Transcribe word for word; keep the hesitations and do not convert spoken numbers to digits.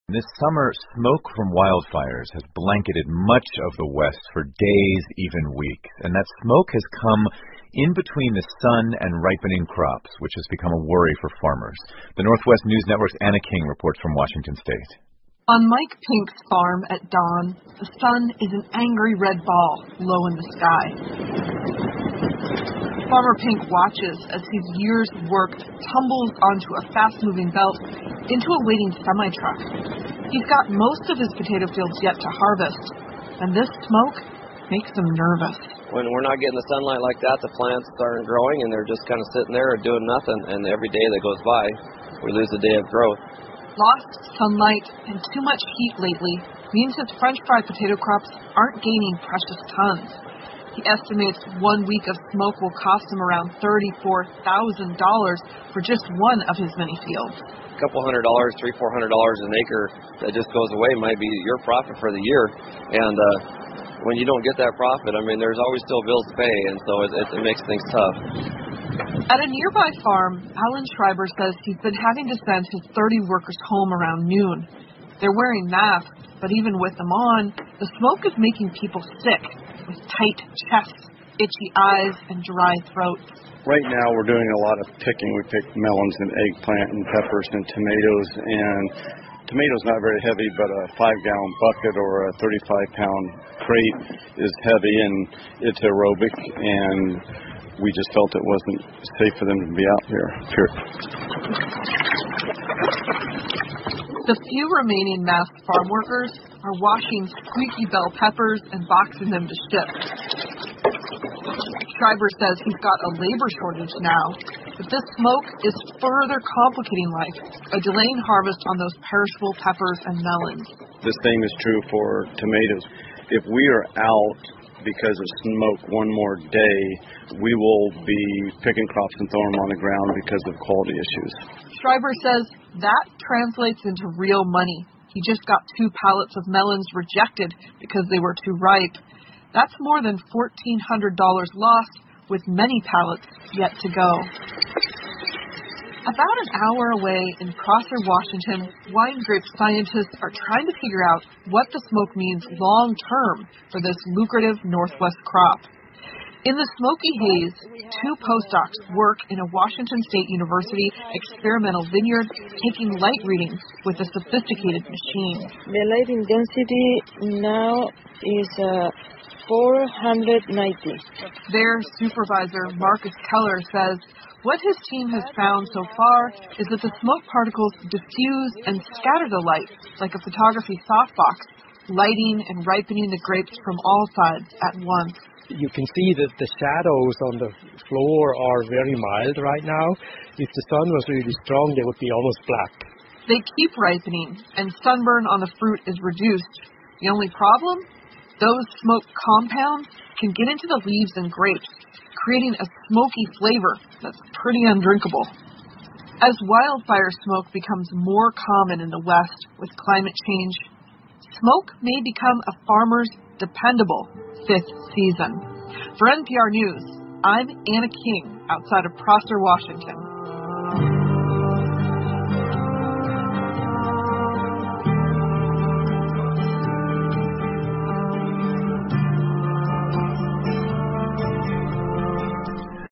This summer, smoke from wildfires has blanketed much of the West for days, even weeks. And that smoke has come in between the sun and ripening crops, which has become a worry for farmers. The Northwest News Network's Anna King reports from Washington State. On Mike Pink's farm at dawn, the sun is an angry red ball low in the sky. Farmer Pink watches as his year's work tumbles onto a fast-moving belt into a waiting semi-truck. He's got most of his potato fields yet to harvest, and this smoke makes him nervous. When we're not getting the sunlight like that, the plants aren't growing, and they're just kind of sitting there doing nothing, and every day that goes by, we lose a day of growth. Lost sunlight and too much heat lately means his French fry potato crops aren't gaining precious tons. He estimates one week of smoke will cost him around thirty-four thousand dollars for just one of his many fields. A couple hundred dollars, three, four hundred dollars an acre that just goes away might be your profit for the year. And uh, when you don't get that profit, I mean, there's always still bills to pay, and so it, it, it makes things tough. At a nearby farm, Alan Schreiber says he's been having to send his thirty workers home around noon. They're wearing masks, but even with them on, the smoke is making people sick, with tight chests, itchy eyes, and dry throats. Right now we're doing a lot of picking. We pick melons and eggplant and peppers and tomatoes. And tomatoes not very heavy, but a five-gallon bucket or a thirty-five pound crate is heavy, and it's aerobic. And we just felt it wasn't safe for them to be out here. Period. The few remaining masked farm workers are washing squeaky bell peppers and boxing them to ship. Schreiber says he's got a labor shortage now, but this smoke is further complicating life by delaying harvest on those perishable peppers and melons. The same is true for tomatoes. If we are out because of smoke one more day, we will be picking crops and throwing them on the ground because of quality issues. Schreiber says that translates into real money. He just got two pallets of melons rejected because they were too ripe. That's more than fourteen hundred dollars lost, with many pallets yet to go. About an hour away in Prosser, Washington, wine grape scientists are trying to figure out what the smoke means long-term for this lucrative Northwest crop. In the smoky haze, two postdocs work in a Washington State University experimental vineyard taking light readings with a sophisticated machine. The lighting density now is uh, four hundred ninety. Their supervisor, Marcus Keller, says what his team has found so far is that the smoke particles diffuse and scatter the light like a photography softbox, lighting and ripening the grapes from all sides at once. You can see that the shadows on the floor are very mild right now. If the sun was really strong, they would be almost black. They keep ripening, and sunburn on the fruit is reduced. The only problem? Those smoke compounds can get into the leaves and grapes, creating a smoky flavor that's pretty undrinkable. As wildfire smoke becomes more common in the West with climate change, smoke may become a farmer's dependable fifth season. For N P R News, I'm Anna King, outside of Prosser, Washington.